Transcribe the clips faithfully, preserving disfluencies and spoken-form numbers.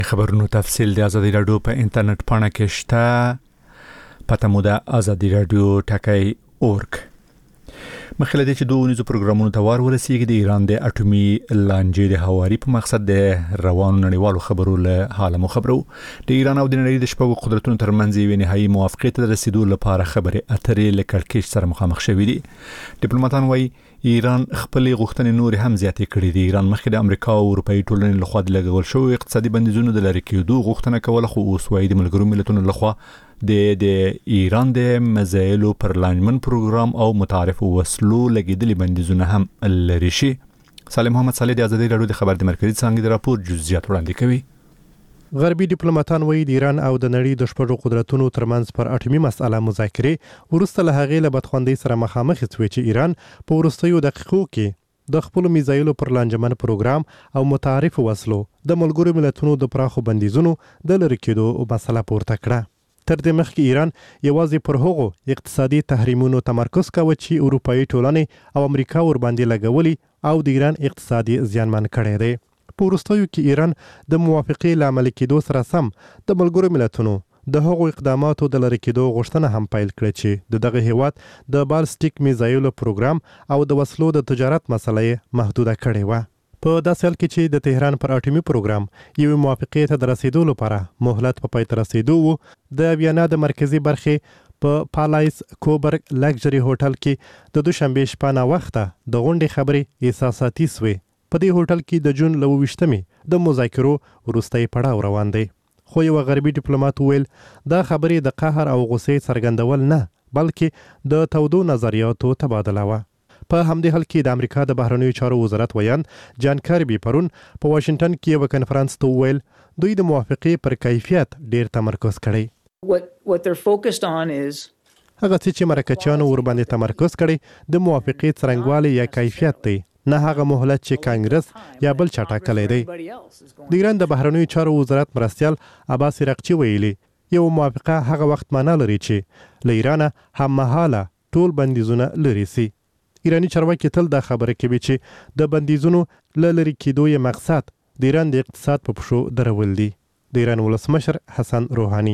خبرونو تفصیل د ازادي رادیو په انټرنیټ پاڼه کې شته، پته مو ده ازادي رادیو ټاکي اورګ. مخکې دې چې دوه ونیزو پروګرامونو ته وار ورسیږي، د ایران د اټومي لانجې د هواري په مقصد د روانو نړیوالو خبرو له حاله مو خبرو. د ایران او د نړۍ د شپږو قدرتونو ترمنځ یوې نهایي موافقې ته رسیدو لپاره خبرې اترې له کړکېچ سره مخامخ شوې دي. ډیپلوماټان وايي ایران خپل غوښتنې نور هم زیاتې کړې دي. ایران مخکې د امریکا او اروپאי ټولنې لخوا د لګول شوی اقتصادي بندیزونو د لری کېدو غوښتنه کوله، خو اوس وايي د ملګرو ملتونو لخوا د د ایران د مزایلو پر لانجمن پروګرام او متعارف وسلو لګیدلي بندیزونه هم لري شي. سالم محمد صالح د ازادي رادیو د خبر د مرکزی څنګه د راپور جزئیات وړاندې کوي. غربي ډیپلوماټان وایي د ایران او د نړۍ د شپږو قدرتونو ترمنځ پر اټومي مسله مذاکرې ورسته له هغې له بدخوندۍ سره مخامخ شوې چې ایران په وروستیو دقیقو کې د خپل میزایلو پر لانجمن پروګرام او متعارف وسلو د ملګرو ملتونو د پراخو بندیزونو د لری کېدو مسله پورته کړه. تر دې مخکې ایران یوازې پر هغو اقتصادي تحریمونو تمرکز کاوه چې اروپאי ټولنې او امریکا ور باندې لګولي او د ایران اقتصادي زیانمن کړی دی. په وروستیو کې ایران د موافقې له عملي کېدو سره سم د ملګرو ملتونو د هغو اقداماتو د لری کېدو غوښتنه هم پیل کړې چې د دغه هیواد د بالستیک میزایلو پروګرام او د وسلو د تجارت مسلې محدوده کړې و. په داسې حال کې چې د تهران پر اټومي پروګرام یو موافقې ته د رسیدو لپاره مهلت په پای ته رسیدو و، د ویانا د مرکزی برخې په پالایس کوبرګ لګژري هوټل کې د دوشنبه شپه نا وخته د غونډې خبرې احساساتي سوې. په دې هوټل کې د جون لوي وشتمې د مذاکرو وروستۍ پړاو روان دی. خو یو غربي ډیپلوماټ ویل دا خبرې د قهر او غصې څرګندول نه، بلکې د تودو نظریاتو تبادله و. په همدې حال کې د امریکا د بهرنیو چارو وزارت ویان جان کاربي پرون په واشنگټن کې یو کنفرانس ته ویل دوی د موافقې پر کیفیت ډیر تمرکز کړی. What what they're focused on is هغه چې مرکچیانو ور باندې تمرکز کړي د موافقې څرنګوالي یا کیفیت دی، نه هغه مهلت چې کانګرس یا بل چا ټاکلی دی. د ایران د بهرنیو چارو وزارت مرستیال عباس رقچي ویلي یو موافقه هغه وخت معنا لري چې له ایران هم مهاله ټول بندیزونه لري سي. ایرانی چارواکي تل دا خبره کوي چې د بندیزونو له لري کېدو یې مقصد د ایران د اقتصاد په پښو درول دي. د ایران ولسمشر حسن روحانی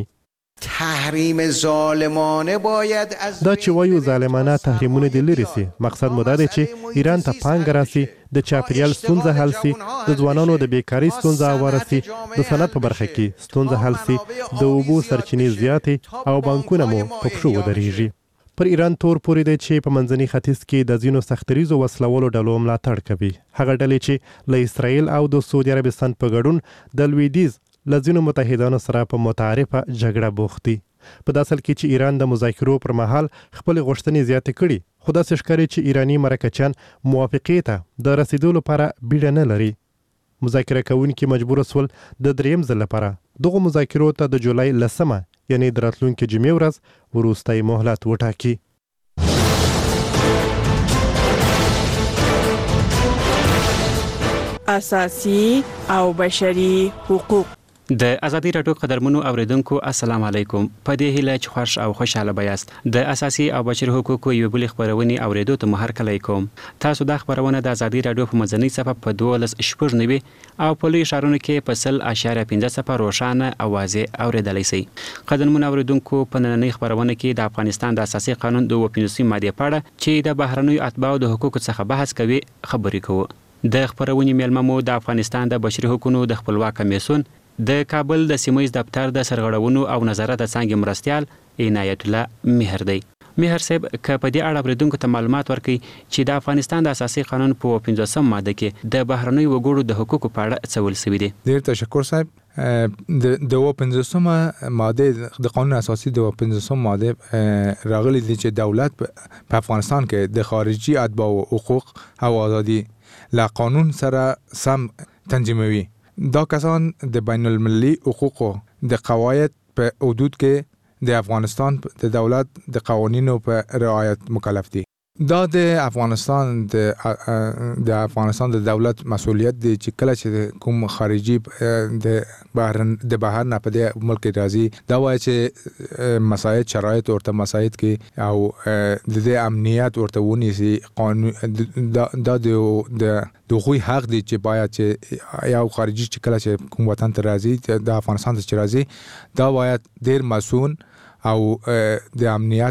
تحریم ظالمانه باید از دا چې وایو ظالمانه تحریمونه د لري سي، مقصد مو دا دی چې ایران ته پانګه راسي، د چاپیریال ستونزه حل سي، د ځوانانو د بیکاری ستونزه هواره سي، د صنعت په برخه کې ستونزه حل سي، د اوبو سرچینې زیاتې او بانکونه مو په پښو ودرېږي. پر ایران تور پورې دی چې په منځني ختیځ کې د ځینو سختریزو وسلولو ډلو ملاتړ کوي. هغه ډلې چې له اسرائیل او د سعودي عربستان په ګډون د لویدیځ له ځینو متحدانو سره په متعارفه جګړه بوخت دي. په داسې حال کې چې ایران د مذاکرو پر مهال خپل غوښتنې زیاتې کړي، خو داسې ښکاري چې ایرانی مرکچیان موافقې ته د رسیدو لپاره بیړه نه لري. مذاکره کوونکي مجبور سول د دریم ځل لپاره دغه مذاکرو ته د جولای لسمه یعنی د راتلونکي جمعې ورځ وروستی مهلت وټاکي. اساسي او بشري حقوق. د ازادي راډیو قدرمنو اوریدونکو السلام علیکم. په دې هیله چې خوښ او خوشاله بیاست. د اساسي او بشري حقوقو یو بل خبرونه اوریدو ته مو هرکلی کوم. تاسو د خبرونه د ازادي راډیو په مزنی صفحه په دولس شپږ نوي او په لوی ښارونو کې په سل اشاریه پنځه صفحه روښانه اوازې اوریدلای شئ. قدرمنو اوریدونکو په نننۍ خبرونه کې د افغانستان د اساسي قانون د پنځوسمې ماده په اړه چې د بهرنیو اتباعو د حقوقو څخه بحث کوي خبرې کوو. د خبرونې میلمه مو د افغانستان د بشري حقوقو د خپلواک کمیسیون د کابل د سیمویز دفتر د سرغړونو او نظارت څنګه مرستيال عنایت الله مهر دی. مهر صاحب که په دې اړه بریدونکو ته معلومات ورکړي چې د افغانستان د اساسي قانون په پنځوسمه ماده کې د بهرنیو وګړو د حقوقو په اړه څه ویل شوی دی. ډیر تشکر صاحب. د د پنځوسمه ماده د قانون اساسي د پنځوسمه ماده راغلي دي چې دولت په افغانستان کې د خارجي اتباع حقوق او ازادي له قانون سره سم تنظیموي. دا کسان د بین المللي حقوقو د قواعد په حدود کې د افغانستان د دولت د قوانینو په رعایت مکلف دي. دا د افغانستان د د افغانستان د دولت مسؤلیت دی چې کله چې کوم خارجي د بهر د بهر نه په دې ملک راځي دا وایي چې مسایل شرایط ورته مسایل کې او د دې امنیت ورته ونیسي قانون دا د د خوې حق دی چې باید چې یو خارجي چې کله چې کوم وطن ته راځي د افغانستان ته راځي دا باید ډیر مسؤل او د امنیت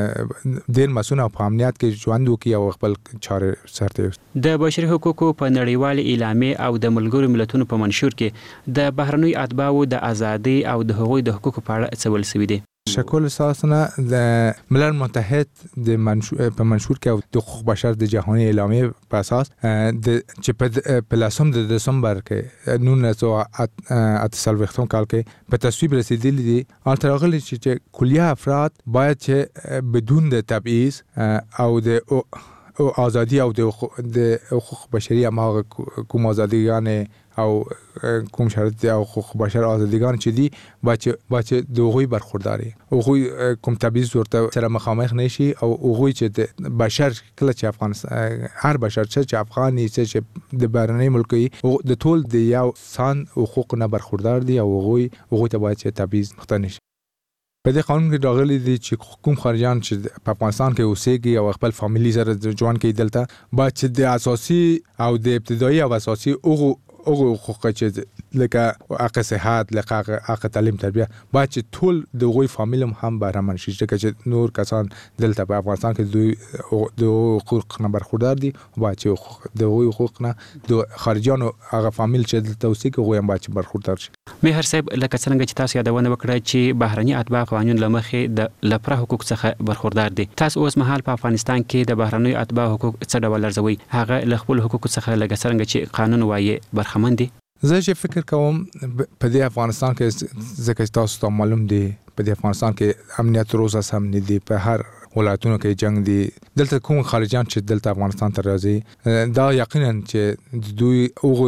ډیر مسؤل او په امنیت کې ژوند وکړي او خپل چارې سرته د بشري حقوقو په نړیوال اعلامیه او د ملګرو ملتونو په منشور کې د بهرنوي اتباعو د ازادي او د حقوقو د حقوقو په اړه څه ول سوي دي. شکل اساسنا د ملل متحد د منشور په منشور کې د حقوق بشر د جهاني اعلامیه په اساس د چې په لسم د دسمبر کې نولس سوه اته څلوېښتم کال کې په تصویب رسیدلی دي التراغلی چې کلیه افراد باید چې بدون د تبعیض او د او ازادي او د حقوق بشري هم کوم ازادیګان او کوم شرط او حقوق بشر ازادیګان چې دي باید باید د هغوی برخورداري هغوی کوم تبعیض ورته سره مخامخ نشي او هغوی چې بشر کله چې افغانستان هر بشر چې افغاني چې د بهرني ملک د ټول د یو سان حقوق نه برخوردار دي او هغوی هغوی ته باید چې تبعیض مخته نشي. په دې قانون کې راغلي دي چې کوم خارجيان چې په افغانستان کې اوسېږي او خپل فامیلی سره ژوند کوي دلته باید چې د اساسي او د ابتدایي او اساسي او او حقوق چې لکه حق صحت لکه حق تعلیم تربیه باید چې ټول د غوي فامیل هم برابر شي چې نور کسان دلته په افغانستان کې دوی د حقوق نه برخوردار دي باید چې د غوي حقوق نه د خارجيانو هغه فامیل چې دلته اوسېږي غوي هم باید برخوردار شي. مهر صاحب لکه څنګه چې تاسو یادونه وکړه چې بهرني اتباع قانون لمخې د لپاره حقوق څخه برخوردار دي تاسو اوس مهال په افغانستان کې د بهرني اتباع حقوق څه ډول ارزوي هغه ل خپل حقوق څخه لکه څنګه چې قانون وایي برخمن دي. زه چې فکر کوم په دې افغانستان کې ځکه تاسو ته معلوم دي په دې افغانستان کې امنیت روزه سم نه دي په هر ولایتونو کې جنگ دي دلته کوم خارجيان چې دلته افغانستان ته راځي دا یقینا چې دوی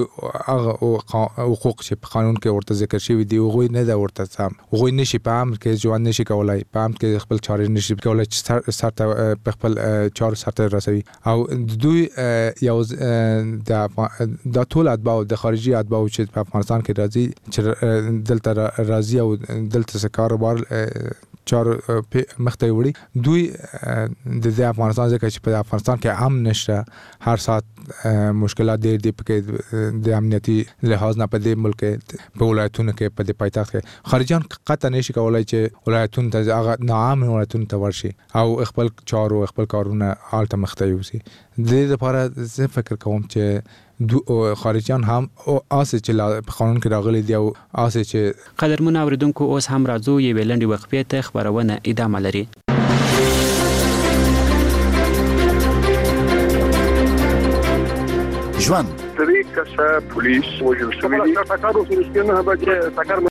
هغه حقوق چې په قانون کې ورته ذکر شوی دي هغه نه دا ورته سم هغه نشي په امر کې ژوند نشي کولای په امر کې خپل چارې نشي کولای چې سرته په خپل چارې سرته رسوي او دوی یو د ټول اتباع د خارجي اتباع چې په افغانستان کې راځي چې دلته راځي او دلته څه کاروبار چار مخته وړي دوی د دې افغانستان ځکه چې په افغانستان کې امن نشته هر سات مشکلات ډېر دي پکې د امنیتي لحاظ نه په دې ملک په ولایتونو کې په دې پایتخت کې خارجيان قطع نشي کولای چې ولایتونو ته هغه ناامن ولایتونو ته ورشي او خپل چارو خپل کارونه حالت مخته یوسي. د دې لپاره زه فکر کوم چې دو خارجيان هم اسه چې په قانون کې راغلي دي او اسه چې قدرمن اوریدونکو اوس هم راځو یو لنډي وقفې ته خبرونه ادامه لري. ژوند درې کسه پولیس وژل شوي دي.